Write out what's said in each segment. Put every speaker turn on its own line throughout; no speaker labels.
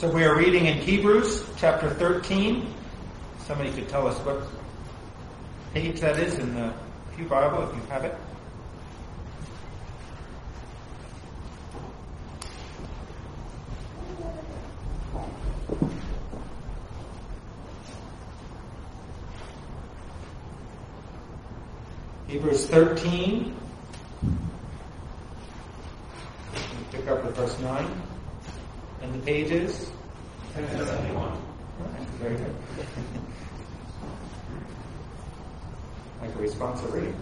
So we are reading in Hebrews chapter 13. Somebody could tell us what page that is in the Pew Bible, if you have it. Hebrews 13. We pick up with verse 9. And the page is? 1071. Very good. Like a responsive reading.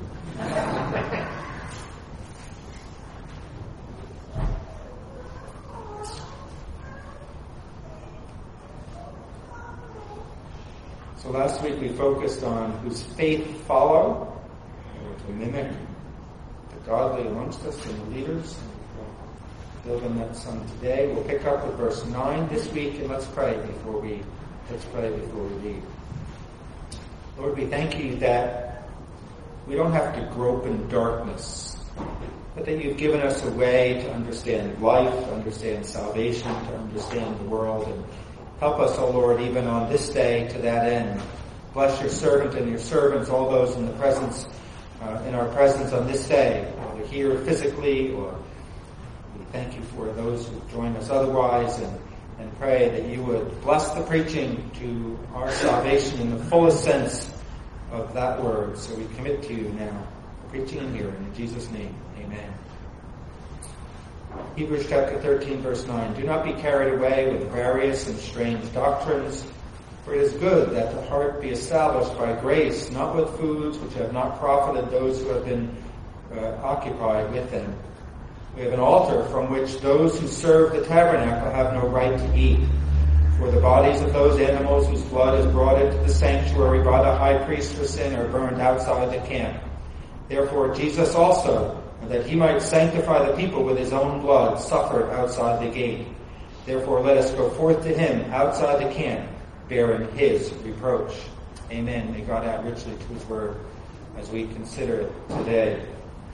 So last week we focused on whose faith follow, to mimic the godly amongst us and the leaders. We'll build on that some today. We'll pick up with verse 9 this week, and let's pray before we read. Lord, we thank you that we don't have to grope in darkness, but that you've given us a way to understand life, to understand salvation, to understand the world, and help us, O Lord, even on this day to that end. Bless your servant and your servants, all those in the presence, in our presence on this day, whether here physically or we thank you for those who join us otherwise, and pray that you would bless the preaching to our salvation in the fullest sense of that word. So we commit to you now, preaching and hearing. In Jesus' name, amen. Hebrews chapter 13, verse 9. Do not be carried away with various and strange doctrines, for it is good that the heart be established by grace, not with foods which have not profited those who have been occupied with them. We have an altar from which those who serve the tabernacle have no right to eat. For the bodies of those animals whose blood is brought into the sanctuary by the high priest for sin are burned outside the camp. Therefore Jesus also, that he might sanctify the people with his own blood, suffered outside the gate. Therefore let us go forth to him outside the camp, bearing his reproach. Amen. May God add richly to his word as we consider it today.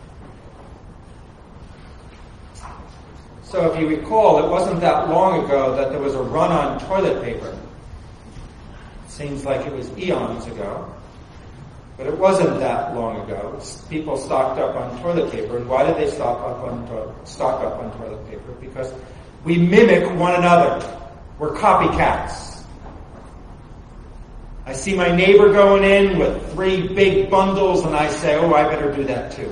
So if you recall, it wasn't that long ago that there was a run on toilet paper. It seems like it was eons ago. But it wasn't that long ago. People stocked up on toilet paper. And why did they stock up on toilet paper? Because we mimic one another. We're copycats. I see my neighbor going in with 3 big bundles and I say, oh, I better do that too.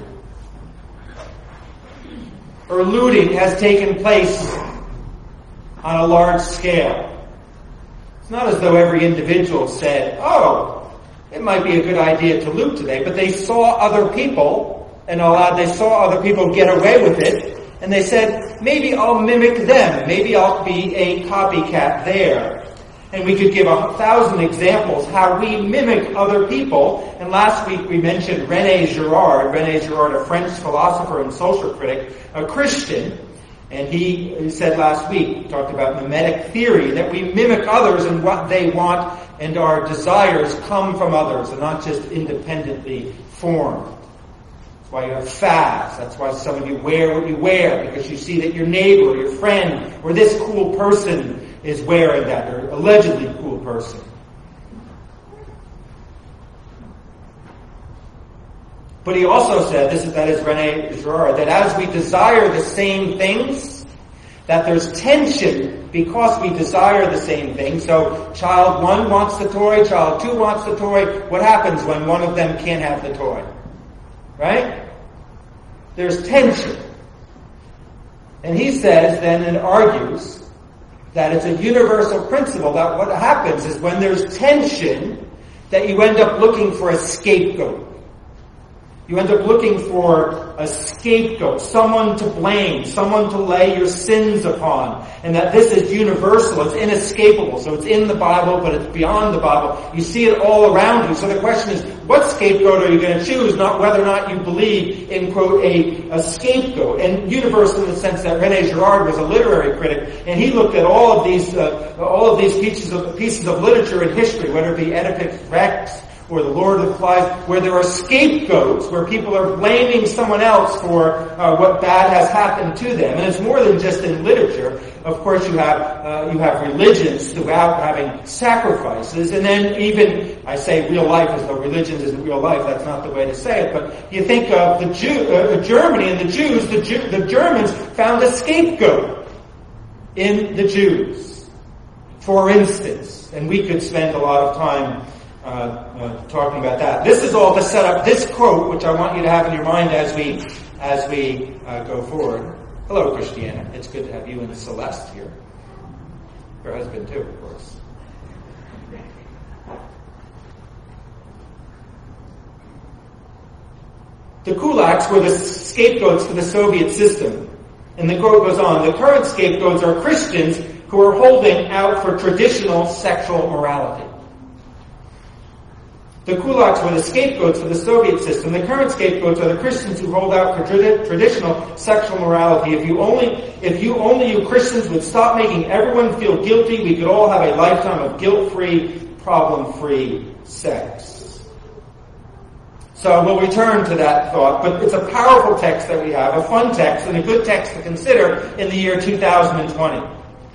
Or looting has taken place on a large scale. It's not as though every individual said, oh, it might be a good idea to loot today, but they saw other people, and they saw other people get away with it, and they said, maybe I'll mimic them, maybe I'll be a copycat there. And we could give 1,000 examples how we mimic other people. And last week we mentioned René Girard, a French philosopher and social critic, a Christian. And he said last week, he talked about mimetic theory, that we mimic others and what they want, and our desires come from others and not just independently formed. That's why you have fads. That's why some of you wear what you wear, because you see that your neighbor, or your friend, or this cool person is wearing that, or allegedly cool person. But he also said, that is René Girard, that as we desire the same things, that there's tension because we desire the same thing. So child 1 wants the toy, child 2 wants the toy. What happens when one of them can't have the toy? Right? There's tension. And he says then and argues that it's a universal principle that what happens is when there's tension, that you end up looking for a scapegoat. You end up looking for a scapegoat, someone to blame, someone to lay your sins upon. And that this is universal, it's inescapable. So it's in the Bible, but it's beyond the Bible. You see it all around you. So the question is, what scapegoat are you going to choose? Not whether or not you believe in, quote, a scapegoat. And universal in the sense that René Girard was a literary critic, and he looked at all of these pieces of literature and history, whether it be Oedipus Rex, or the Lord of the Flies, where there are scapegoats, where people are blaming someone else for what bad has happened to them. And it's more than just in literature. Of course, you have religions throughout having sacrifices, and then even, I say real life as though religions isn't real life, that's not the way to say it, but you think of Germany and the Jews, the Germans found a scapegoat in the Jews, for instance, and we could spend a lot of time talking about that. This is all to set up this quote, which I want you to have in your mind as we go forward. Hello, Christiana. It's good to have you and Celeste here. Her husband too, of course. The kulaks were the scapegoats for the Soviet system. And the quote goes on, the current scapegoats are Christians who are holding out for traditional sexual morality. The kulaks were the scapegoats for the Soviet system. The current scapegoats are the Christians who hold out for traditional sexual morality. If you only you Christians would stop making everyone feel guilty, we could all have a lifetime of guilt-free, problem-free sex. So we'll return to that thought, but it's a powerful text that we have, a fun text, and a good text to consider in the year 2020.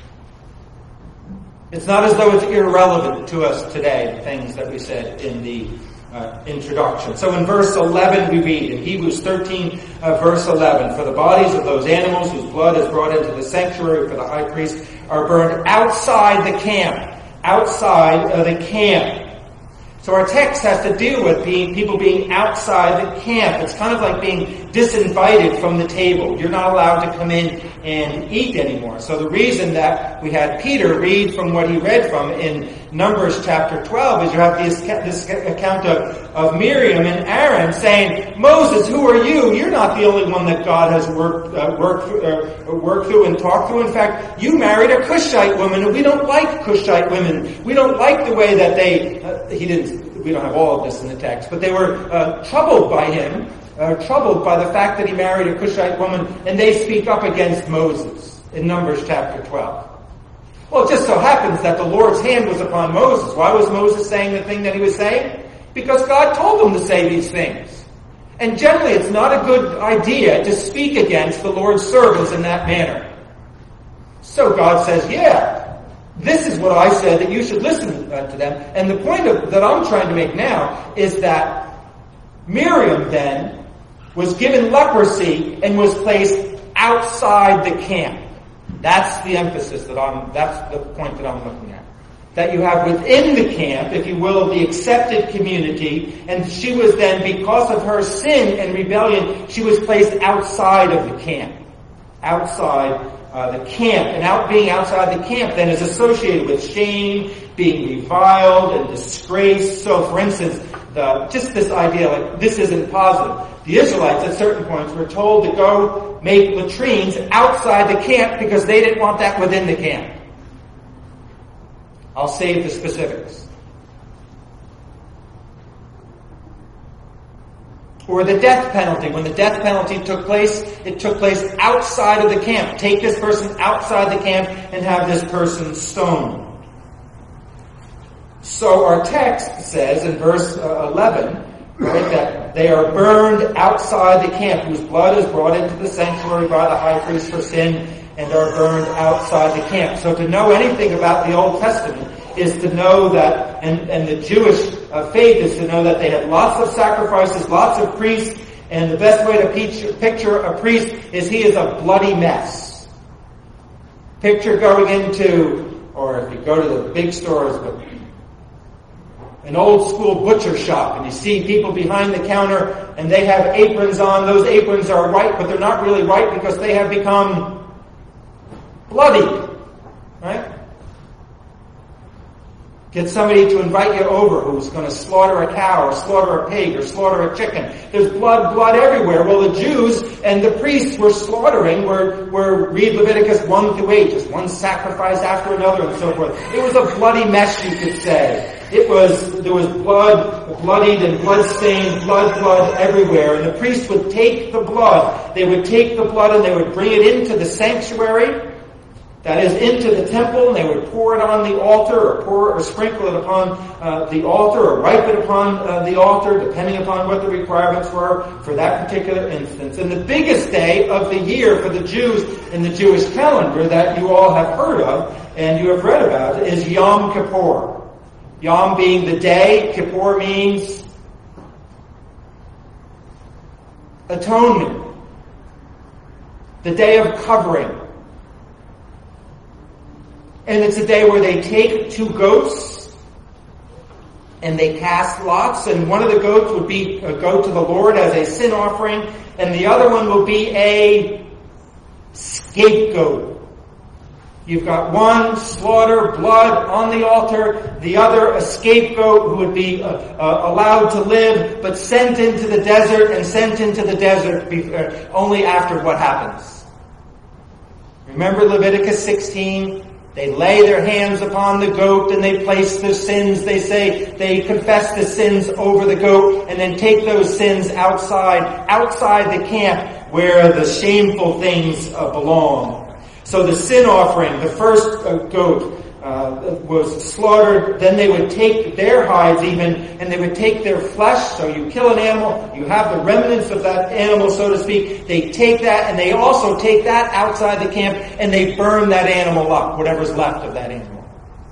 It's not as though it's irrelevant to us today, the things that we said in the introduction. So in verse 11 we read, in Hebrews 13, verse 11, for the bodies of those animals whose blood is brought into the sanctuary for the high priest are burned outside the camp. Outside of the camp. So our text has to deal with people being outside the camp. It's kind of like being disinvited from the table. You're not allowed to come in and eat anymore. So the reason that we had Peter read from what he read from in Numbers chapter 12 is you have this account of Miriam and Aaron saying, Moses, who are you? You're not the only one that God has worked through and talked through. In fact, you married a Cushite woman, and we don't like Cushite women. We don't like the way that we don't have all of this in the text, but they were troubled by him, troubled by the fact that he married a Cushite woman, and they speak up against Moses in Numbers chapter 12. Well, it just so happens that the Lord's hand was upon Moses. Why was Moses saying the thing that he was saying? Because God told him to say these things. And generally, it's not a good idea to speak against the Lord's servants in that manner. So God says, yeah, this is what I said, that you should listen to them. And the point that I'm trying to make now is that Miriam then was given leprosy and was placed outside the camp. That's the emphasis that's the point that I'm looking at. That you have within the camp, if you will, the accepted community, and she was then, because of her sin and rebellion, she was placed outside of the camp. Outside the camp. And being outside the camp then is associated with shame, being reviled and disgraced. So, for instance, just this idea, like, this isn't positive. The Israelites at certain points were told to go make latrines outside the camp because they didn't want that within the camp. I'll save the specifics. Or the death penalty. When the death penalty took place, it took place outside of the camp. Take this person outside the camp and have this person stoned. So our text says in verse 11, right, that they are burned outside the camp, whose blood is brought into the sanctuary by the high priest for sin, and are burned outside the camp. So to know anything about the Old Testament is to know that, and the Jewish faith is to know that they had lots of sacrifices, lots of priests, and the best way to picture a priest is he is a bloody mess. Picture going into, or if you go to the big stores, but an old school butcher shop, and you see people behind the counter, and they have aprons on. Those aprons are white, but they're not really white because they have become bloody, right? Get somebody to invite you over who's going to slaughter a cow or slaughter a pig or slaughter a chicken. There's blood everywhere. Well, the Jews and the priests were slaughtering, read Leviticus 1-8, just one sacrifice after another and so forth. It was a bloody mess, you could say. There was bloodied and blood-stained, blood everywhere. And the priest would take the blood. They would take the blood and they would bring it into the sanctuary. That is, into the temple, and they would pour it on the altar, or sprinkle it upon the altar, or wipe it upon the altar, depending upon what the requirements were for that particular instance. And the biggest day of the year for the Jews in the Jewish calendar that you all have heard of and you have read about is Yom Kippur. Yom being the day, Kippur means atonement, the day of covering. And it's a day where they take 2 goats and they cast lots, and one of the goats would be a goat to the Lord as a sin offering, and the other one will be a scapegoat. You've got one slaughter, blood on the altar, the other a scapegoat who would be allowed to live, but sent into the desert, and sent into the desert only after what happens. Remember Leviticus 16? They lay their hands upon the goat and they place their sins. They say they confess the sins over the goat and then take those sins outside the camp where the shameful things belong. So the sin offering, the first goat, was slaughtered. Then they would take their hides even, and they would take their flesh. So you kill an animal, you have the remnants of that animal, so to speak. They take that, and they also take that outside the camp, and they burn that animal up, whatever's left of that animal.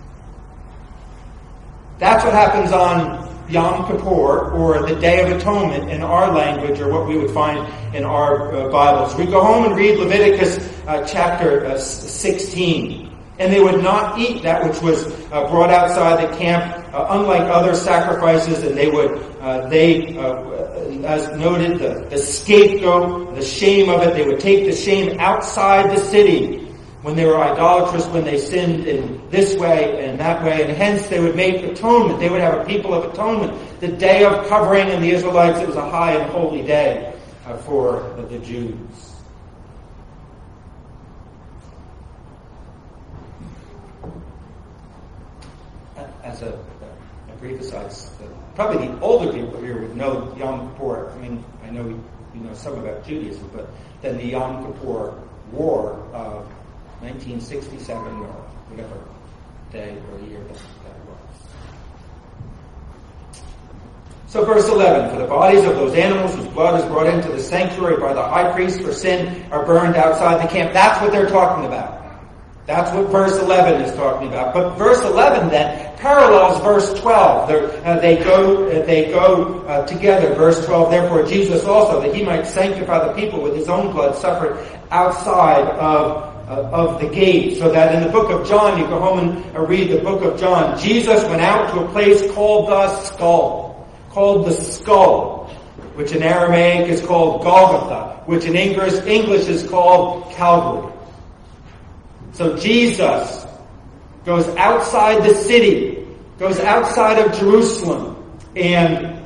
That's what happens on Yom Kippur, or the Day of Atonement in our language, or what we would find in our Bibles. We go home and read Leviticus chapter 16. And they would not eat that which was brought outside the camp, unlike other sacrifices. And they would, as noted, the scapegoat, the shame of it, they would take the shame outside the city when they were idolatrous, when they sinned in this way and that way. And hence they would make atonement. They would have a people of atonement. The day of covering in the Israelites, it was a high and holy day for the Jews. As a brief aside, probably the older people here would know Yom Kippur. I mean, I know you know some about Judaism, but then the Yom Kippur War of 1967 or whatever day or year that was. So verse 11, for the bodies of those animals whose blood is brought into the sanctuary by the high priest for sin are burned outside the camp. That's what they're talking about. That's what verse 11 is talking about. But verse 11 then parallels verse 12. They go together. Verse 12, therefore Jesus also, that he might sanctify the people with his own blood, suffered outside of the gate. So that in the book of John, you go home and read the book of John, Jesus went out to a place called the skull, which in Aramaic is called Golgotha, which in English is called Calvary. So Jesus goes outside the city, goes outside of Jerusalem, and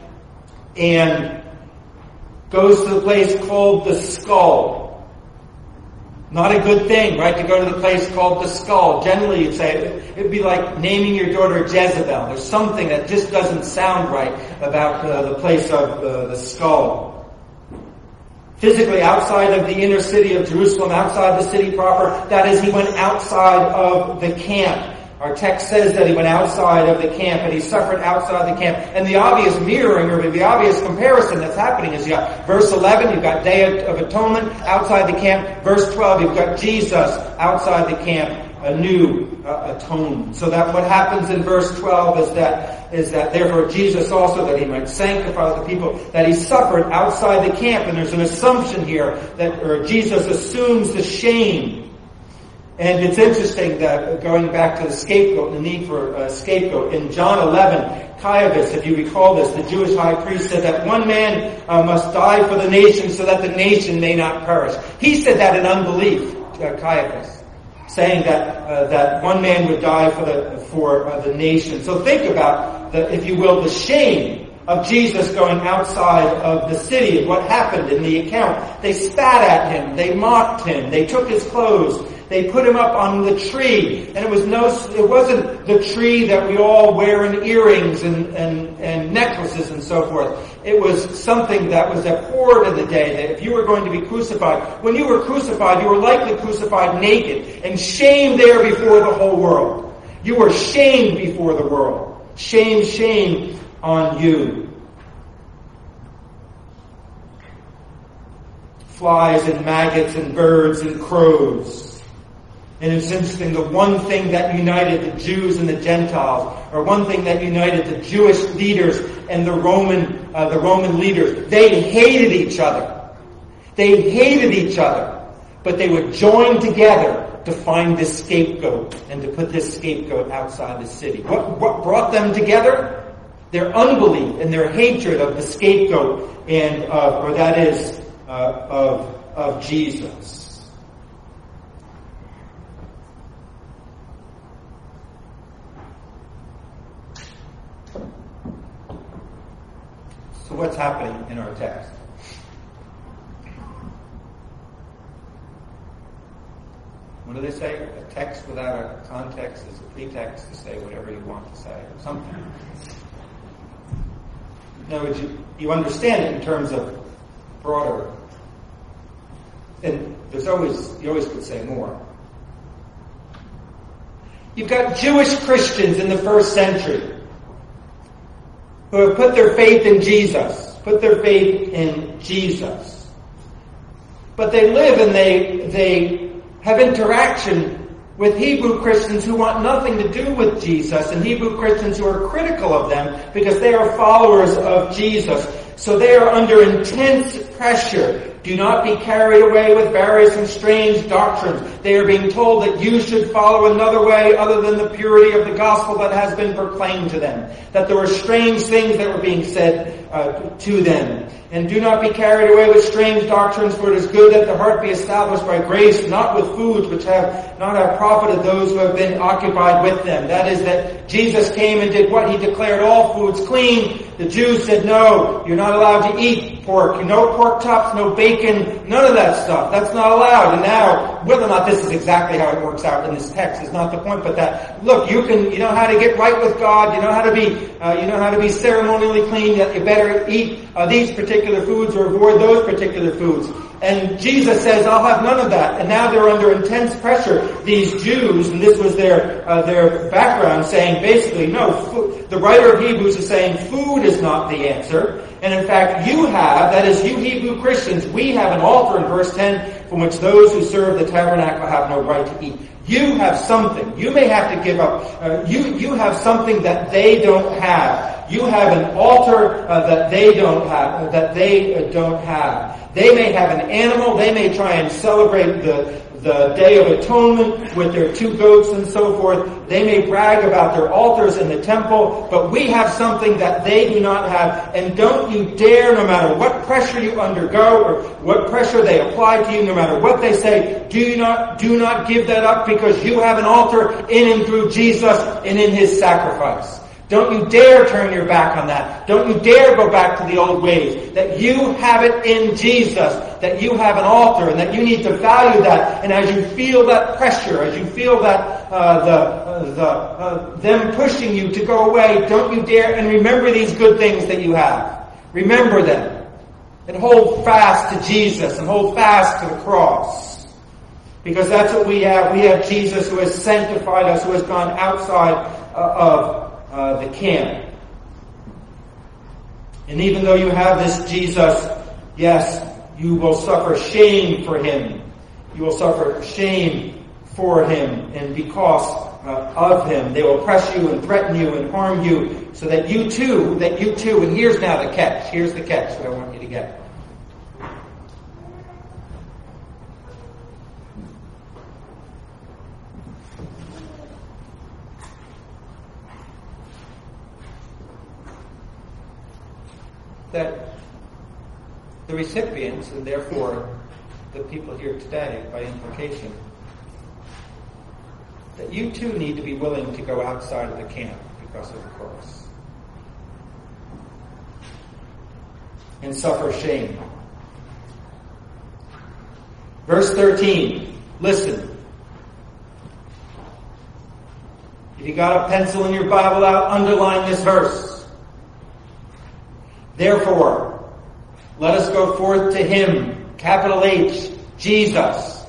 goes to the place called the skull. Not a good thing, right, to go to the place called the skull. Generally, you'd say it'd be like naming your daughter Jezebel. There's something that just doesn't sound right about the place of the skull. Physically outside of the inner city of Jerusalem, outside the city proper, that is, he went outside of the camp. Our text says that he went outside of the camp, and he suffered outside the camp. And the obvious mirroring, or the obvious comparison that's happening is, you got verse 11, you've got Day of Atonement outside the camp. Verse 12, you've got Jesus outside the camp, a new atonement. So that what happens in verse 12 is that therefore Jesus also, that he might sanctify the people, that he suffered outside the camp. And there's an assumption here that Jesus assumes the shame. And it's interesting that, going back to the scapegoat, the need for a scapegoat, in John 11, Caiaphas, if you recall this, the Jewish high priest said that one man must die for the nation so that the nation may not perish. He said that in unbelief, Caiaphas, saying that one man would die for the nation. So think about, if you will, the shame of Jesus going outside of the city and what happened in the account. They spat at him, they mocked him, they took his clothes, They put him up on the tree, and it wasn't the tree that we all wear in earrings and necklaces and so forth. It was something that was abhorred in the day, that if you were going to be crucified, when you were crucified, you were likely crucified naked and shamed there before the whole world. You were shamed before the world. Shame, shame on you. Flies and maggots and birds and crows. And it's interesting, the one thing that united the Jews and the Gentiles, or one thing that united the Jewish leaders and the Roman leaders, they hated each other. They hated each other, but they would join together to find this scapegoat and to put this scapegoat outside the city. What brought them together? Their unbelief and their hatred of the scapegoat and of Jesus. So what's happening in our text? What do they say? A text without a context is a pretext to say whatever you want to say, or something. No, you understand it in terms of broader. And you always could say more. You've got Jewish Christians in the first century who have put their faith in Jesus. But they live and they have interaction with Hebrew Christians who want nothing to do with Jesus, and Hebrew Christians who are critical of them because they are followers of Jesus. So they are under intense pressure. Do not be carried away with various and strange doctrines. They are being told that you should follow another way other than the purity of the gospel that has been proclaimed to them. That there were strange things that were being said to them. And do not be carried away with strange doctrines, for it is good that the heart be established by grace, not with foods which have profited those who have been occupied with them. That is, that Jesus came and did what? He declared all foods clean. The Jews said, no, you're not allowed to eat pork. No pork chops, no bacon, none of that stuff. That's not allowed. And now, whether or not this is exactly how it works out in this text is not the point, but that, look, you know how to get right with God, you know how to be ceremonially clean, that you better eat these particular foods or avoid those particular foods. And Jesus says, I'll have none of that. And now they're under intense pressure, these Jews, and this was their background, saying basically, no, the writer of Hebrews is saying food is not the answer. And in fact, you Hebrew Christians, we have an altar in verse 10 from which those who serve the tabernacle have no right to eat. You have something. You may have to give up. You have something that they don't have. You have an altar that they don't have. They may have an animal. They may try and celebrate the Day of Atonement with their 2 goats and so forth. They may brag about their altars in the temple, but we have something that they do not have. And don't you dare, no matter what pressure you undergo or what pressure they apply to you, no matter what they say, do not give that up, because you have an altar in and through Jesus and in His sacrifice. Don't you dare turn your back on that. Don't you dare go back to the old ways. That you have it in Jesus. That you have an altar, and that you need to value that. And as you feel that pressure, as you feel that them pushing you to go away, don't you dare, and remember these good things that you have. Remember them. And hold fast to Jesus, and hold fast to the cross. Because that's what we have. We have Jesus who has sanctified us, who has gone outside of the camp. And even though you have this Jesus, yes, you will suffer shame for Him. You will suffer shame for Him, and because of Him, they will press you and threaten you and harm you, so that you too, and here's now the catch. Here's the catch that I want you to get. That the recipients, and therefore the people here today, by implication, that you too need to be willing to go outside of the camp because of the cross. And suffer shame. Verse 13, listen. If you got a pencil in your Bible out, underline this verse. Therefore, let us go forth to him, capital H, Jesus.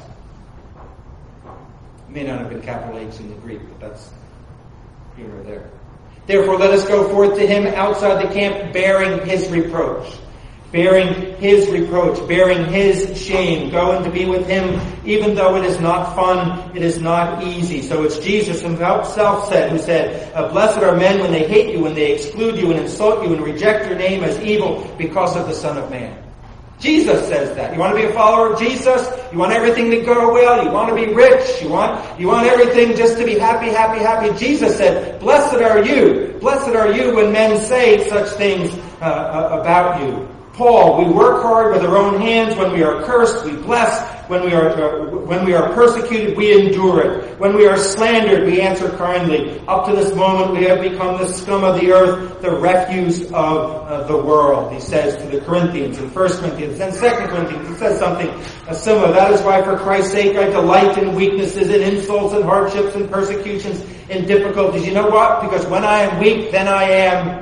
It may not have been capital H in the Greek, but that's here or there. Therefore, let us go forth to him outside the camp, bearing his reproach. Bearing his reproach, bearing his shame, going to be with him, even though it is not fun, it is not easy. So it's Jesus himself who said, blessed are men when they hate you, when they exclude you and insult you and reject your name as evil because of the Son of Man. Jesus says that. You want to be a follower of Jesus? You want everything to go well? You want to be rich? You want everything just to be happy, happy, happy? Jesus said, blessed are you. Blessed are you when men say such things about you. Paul, we work hard with our own hands. When we are cursed, we bless. When we are persecuted, we endure it. When we are slandered, we answer kindly. Up to this moment, we have become the scum of the earth, the refuse of the world, he says to the Corinthians in 1 Corinthians. And 2 Corinthians, he says something similar. That is why, for Christ's sake, I delight in weaknesses, in insults, and hardships, and persecutions, in difficulties. You know what? Because when I am weak, then I am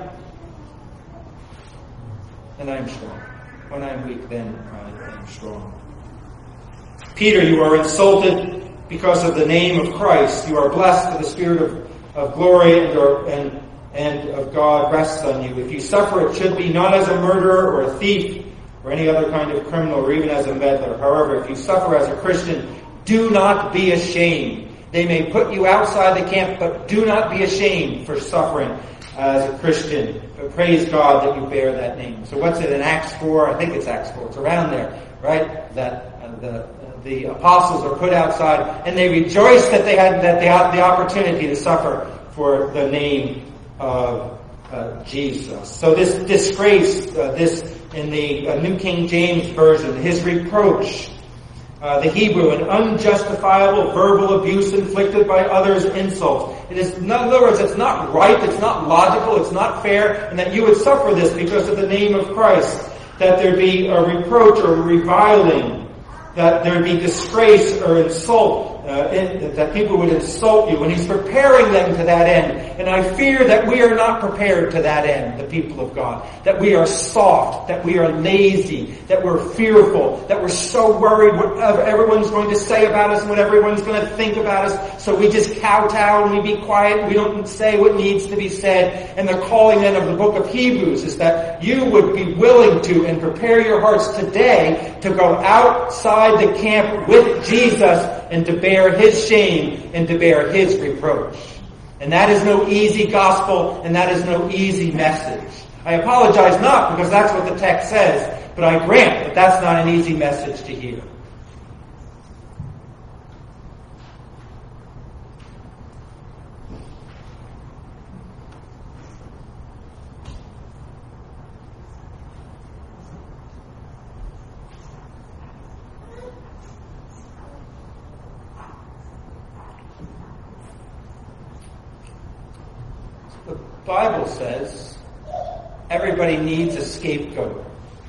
strong. When I am weak, then I am strong. Peter, you are insulted because of the name of Christ. You are blessed for the Spirit of glory and of God rests on you. If you suffer, it should be not as a murderer or a thief or any other kind of criminal or even as a meddler. However, if you suffer as a Christian, do not be ashamed. They may put you outside the camp, but do not be ashamed for suffering as a Christian. But praise God that you bear that name. So what's it in Acts 4? I think it's Acts 4. It's around there, right? That the apostles are put outside and they rejoice that they had the opportunity to suffer for the name of Jesus. So this disgrace, this in the New King James Version, his reproach, the Hebrew, an unjustifiable verbal abuse inflicted by others, insult. It is, in other words, it's not right, it's not logical, it's not fair, and that you would suffer this because of the name of Christ, that there be a reproach or reviling, that there be disgrace or insult, that people would insult you, and he's preparing them to that end. And I fear that we are not prepared to that end, the people of God. That we are soft, that we are lazy, that we're fearful, that we're so worried what everyone's going to say about us and what everyone's going to think about us. So we just kowtow and we be quiet, we don't say what needs to be said. And the calling then of the book of Hebrews is that you would be willing to and prepare your hearts today to go outside the camp with Jesus and to bear his shame and to bear his reproach. And that is no easy gospel, and that is no easy message. I apologize not because that's what the text says, but I grant that that's not an easy message to hear. The Bible says everybody needs a scapegoat.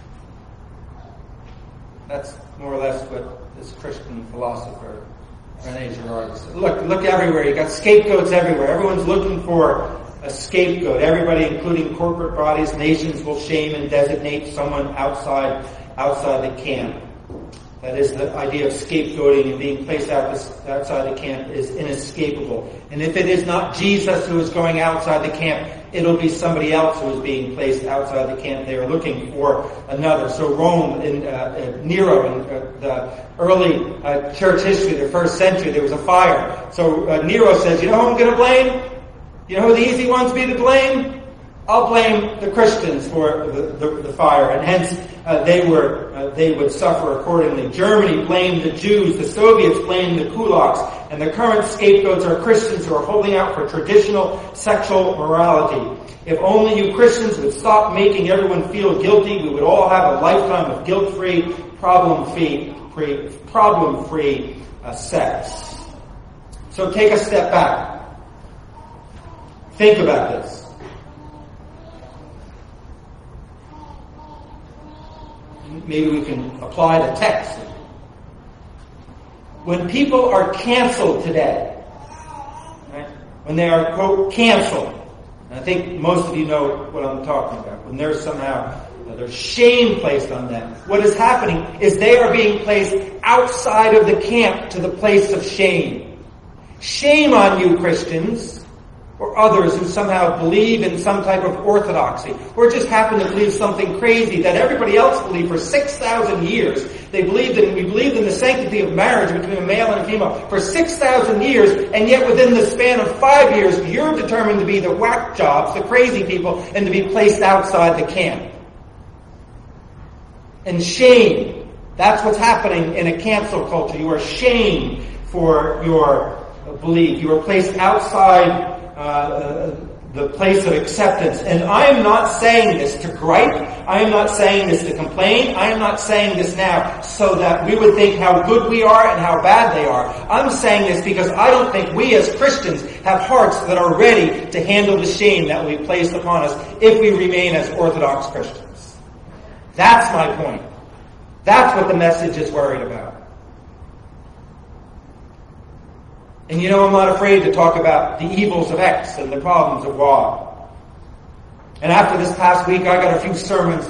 That's more or less what this Christian philosopher René Girard said. Look everywhere. You got scapegoats everywhere. Everyone's looking for a scapegoat. Everybody, including corporate bodies, nations, will shame and designate someone outside the camp. That is, the idea of scapegoating and being placed outside the camp is inescapable. And if it is not Jesus who is going outside the camp, it'll be somebody else who is being placed outside the camp. They are looking for another. So Rome, Nero, in the early church history, the first century, there was a fire. So Nero says, you know who I'm going to blame? You know who the easy ones be to blame? I'll blame the Christians for the fire, and hence they would suffer accordingly. Germany blamed the Jews, the Soviets blamed the kulaks, and the current scapegoats are Christians who are holding out for traditional sexual morality. If only you Christians would stop making everyone feel guilty, we would all have a lifetime of guilt-free, problem-free sex. So take a step back. Think about this. Maybe we can apply the text. When people are canceled today, right? when they are, quote, canceled. And I think most of you know what I'm talking about. When there's there's shame placed on them. What is happening is they are being placed outside of the camp to the place of shame. Shame on you, Christians, or others who somehow believe in some type of orthodoxy, or just happen to believe something crazy that everybody else believed for 6,000 years. We believed in the sanctity of marriage between a male and a female for 6,000 years, and yet within the span of 5 years, you're determined to be the whack jobs, the crazy people, and to be placed outside the camp. And shame. That's what's happening in a cancel culture. You are shamed for your belief. You are placed outside the place of acceptance. And I am not saying this to gripe. I am not saying this to complain. I am not saying this now so that we would think how good we are and how bad they are. I'm saying this because I don't think we as Christians have hearts that are ready to handle the shame that will be placed upon us if we remain as Orthodox Christians. That's my point. That's what the message is worried about. And you know, I'm not afraid to talk about the evils of X and the problems of Y. And after this past week, I got a few sermons.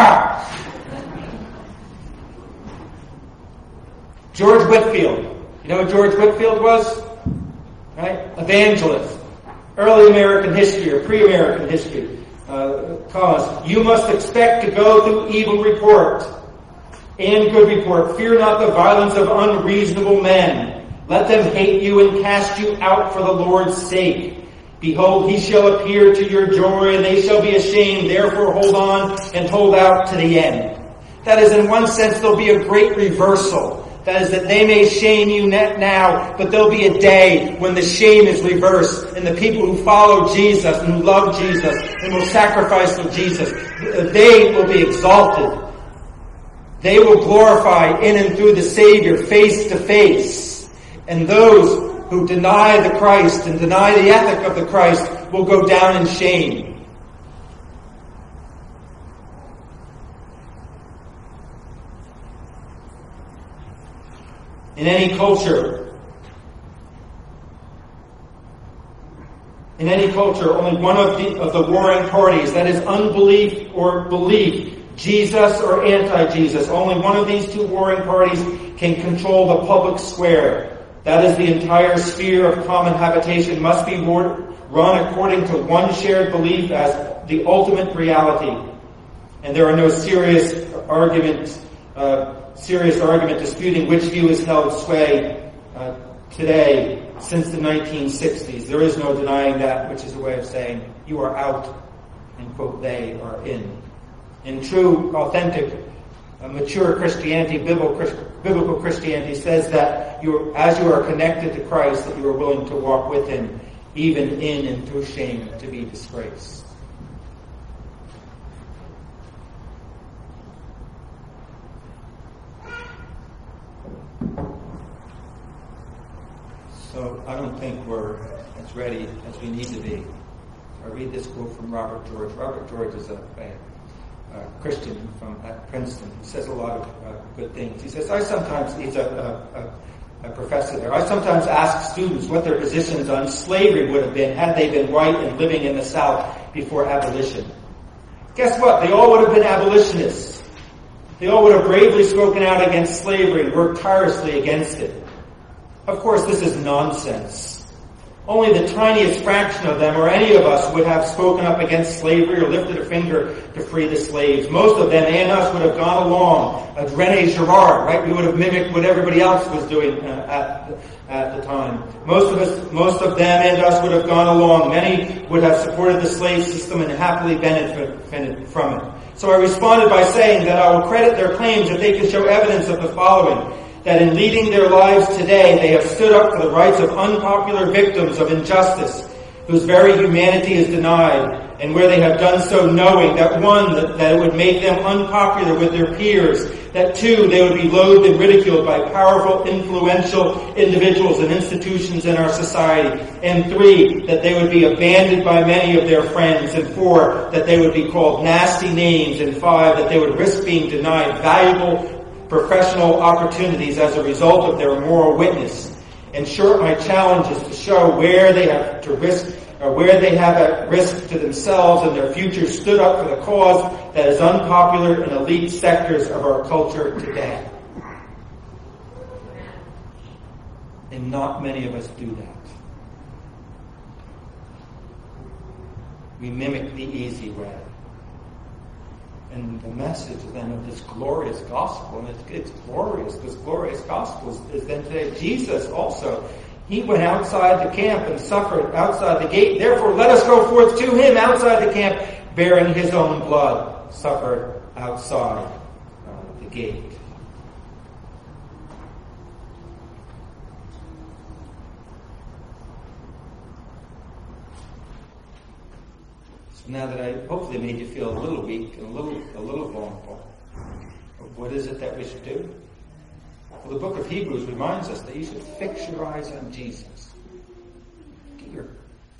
George Whitefield. You know what George Whitefield was? Right? Evangelist. Early American history or pre-American history. Cause. You must expect to go through evil report and good report. Fear not the violence of unreasonable men. Let them hate you and cast you out for the Lord's sake. Behold, he shall appear to your joy, and they shall be ashamed. Therefore hold on and hold out to the end. That is, in one sense, there'll be a great reversal. That is, that they may shame you now, but there'll be a day when the shame is reversed, and the people who follow Jesus and who love Jesus and will sacrifice for Jesus, they will be exalted. They will glorify in and through the Savior face to face. And those who deny the Christ and deny the ethic of the Christ will go down in shame. In any culture, only one of the warring parties, that is unbelief or belief, Jesus or anti-Jesus, only one of these two warring parties can control the public square. That is, the entire sphere of common habitation must be run according to one shared belief as the ultimate reality. And there are no serious argument disputing which view has held sway today since the 1960s. There is no denying that, which is a way of saying you are out and, quote, they are in. In true, authentic, mature Christianity, biblical Christianity says that as you are connected to Christ, that you are willing to walk with Him, even in and through shame, to be disgraced. So I don't think we're as ready as we need to be. I read this quote from Robert George. Robert George is a Christian at Princeton. He says a lot of good things. He says, he's a professor there. I sometimes ask students what their positions on slavery would have been had they been white and living in the South before abolition. Guess what? They all would have been abolitionists. They all would have bravely spoken out against slavery and worked tirelessly against it. Of course, this is nonsense. Only the tiniest fraction of them, or any of us, would have spoken up against slavery or lifted a finger to free the slaves. Most of them and us would have gone along as René Girard, right? We would have mimicked what everybody else was doing at the time. Most of them and us would have gone along. Many would have supported the slave system and happily benefited from it. So I responded by saying that I will credit their claims if they can show evidence of the following. That in leading their lives today, they have stood up for the rights of unpopular victims of injustice, whose very humanity is denied, and where they have done so knowing that one, that it would make them unpopular with their peers, that two, they would be loathed and ridiculed by powerful, influential individuals and institutions in our society, and three, that they would be abandoned by many of their friends, and four, that they would be called nasty names, and five, that they would risk being denied valuable professional opportunities as a result of their moral witness. In short, my challenge is to show where they have to risk, or where they have at risk to themselves and their future stood up for the cause that is unpopular in elite sectors of our culture today. And not many of us do that. We mimic the easy way. And the message then of this glorious gospel, and it's glorious, this glorious gospel is then today. Jesus also, he went outside the camp and suffered outside the gate. Therefore, let us go forth to him outside the camp, bearing his own blood, suffered outside the gate. Now that I hopefully made you feel a little weak and a little vulnerable, what is it that we should do? Well, the book of Hebrews reminds us that you should fix your eyes on Jesus. Get your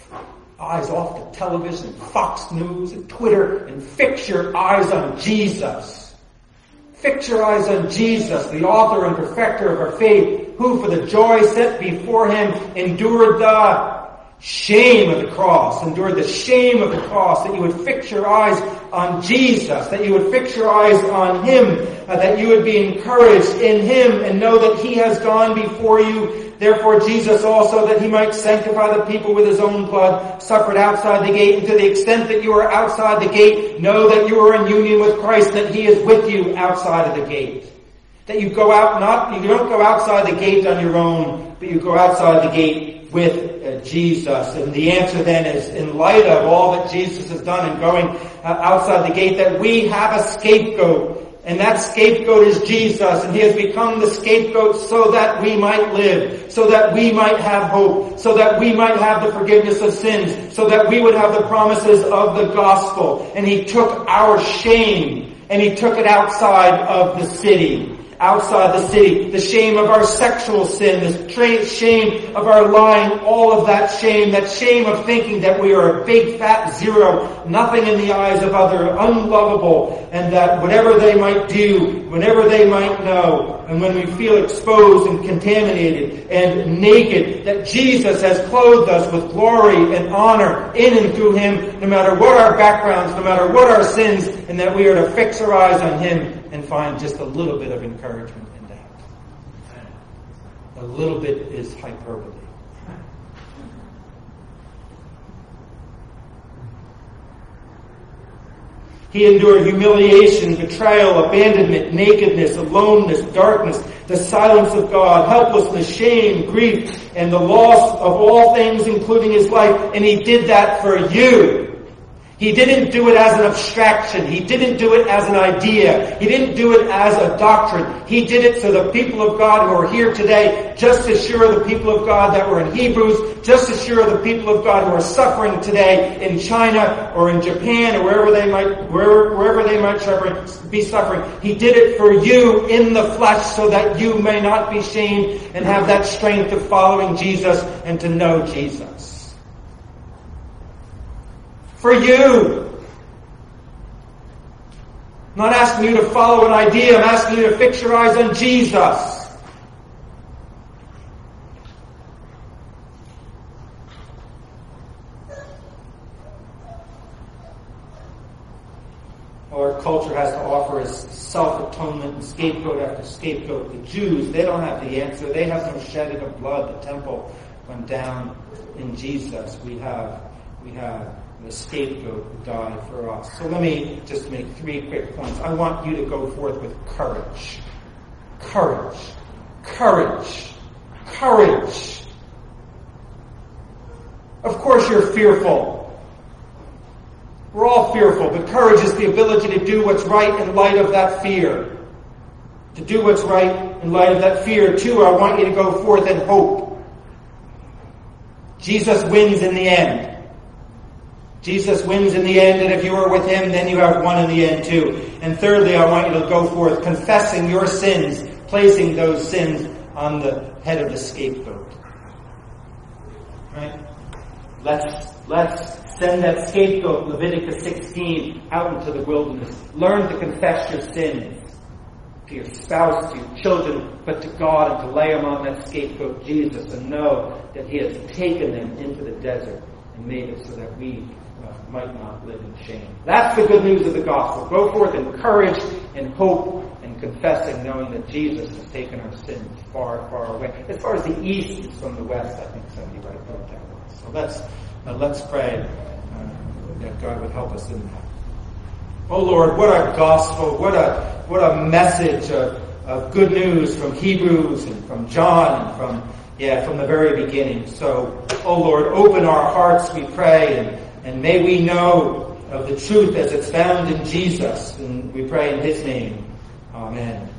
eyes off the television, Fox News, and Twitter, and fix your eyes on Jesus. Fix your eyes on Jesus, the author and perfecter of our faith, who for the joy set before him endured the shame of the cross, endured the shame of the cross, that you would fix your eyes on Jesus, that you would fix your eyes on him, that you would be encouraged in him and know that he has gone before you. Therefore Jesus also, that he might sanctify the people with his own blood, suffered outside the gate. And to the extent that you are outside the gate, know that you are in union with Christ, that he is with you outside of the gate. That you go out, you don't go outside the gate on your own, but you go outside the gate with Jesus. And the answer then is, in light of all that Jesus has done in going outside the gate, that we have a scapegoat. And that scapegoat is Jesus. And he has become the scapegoat so that we might live, so that we might have hope, so that we might have the forgiveness of sins, so that we would have the promises of the gospel. And he took our shame and he took it outside of the city. Outside the city, the shame of our sexual sin, the shame of our lying, all of that shame of thinking that we are a big fat zero, nothing in the eyes of others, unlovable, and that whatever they might do, whenever they might know, and when we feel exposed and contaminated and naked, that Jesus has clothed us with glory and honor in and through him, no matter what our backgrounds, no matter what our sins, and that we are to fix our eyes on him and find just a little bit of encouragement in that. A little bit is hyperbole. He endured humiliation, betrayal, abandonment, nakedness, aloneness, darkness, the silence of God, helplessness, shame, grief, and the loss of all things, including his life. And he did that for you. He didn't do it as an abstraction. He didn't do it as an idea. He didn't do it as a doctrine. He did it so the people of God who are here today, just as sure the people of God that were in Hebrews, just as sure the people of God who are suffering today in China or in Japan or wherever they might be suffering. He did it for you in the flesh so that you may not be shamed and have that strength of following Jesus and to know Jesus. For you. I'm not asking you to follow an idea. I'm asking you to fix your eyes on Jesus. Our culture has to offer us self-atonement and scapegoat after scapegoat. The Jews, they don't have the answer. They have no shedding of blood. The temple went down in Jesus. We have the scapegoat who died for us. So let me just make 3 quick points. I want you to go forth with courage. Courage. Courage. Courage. Of course you're fearful. We're all fearful, but courage is the ability to do what's right in light of that fear. To do what's right in light of that fear. 2, I want you to go forth in hope. Jesus wins in the end. Jesus wins in the end, and if you are with him, then you have won in the end too. And thirdly, I want you to go forth confessing your sins, placing those sins on the head of the scapegoat. Right? Let's send that scapegoat, Leviticus 16, out into the wilderness. Learn to confess your sins. to your spouse, to your children, but to God, and to lay them on that scapegoat, Jesus, and know that He has taken them into the desert and made it so that we might not live in shame. That's the good news of the gospel. Go forth in courage and hope and confessing, knowing that Jesus has taken our sins far, far away. As far as the east is from the west, I think somebody might have wrote that one. So let's pray that God would help us in that. Oh Lord, what a gospel, what a message of good news from Hebrews and from John and from the very beginning. So, oh Lord, open our hearts, we pray, and may we know of the truth as it's found in Jesus. And we pray in His name. Amen.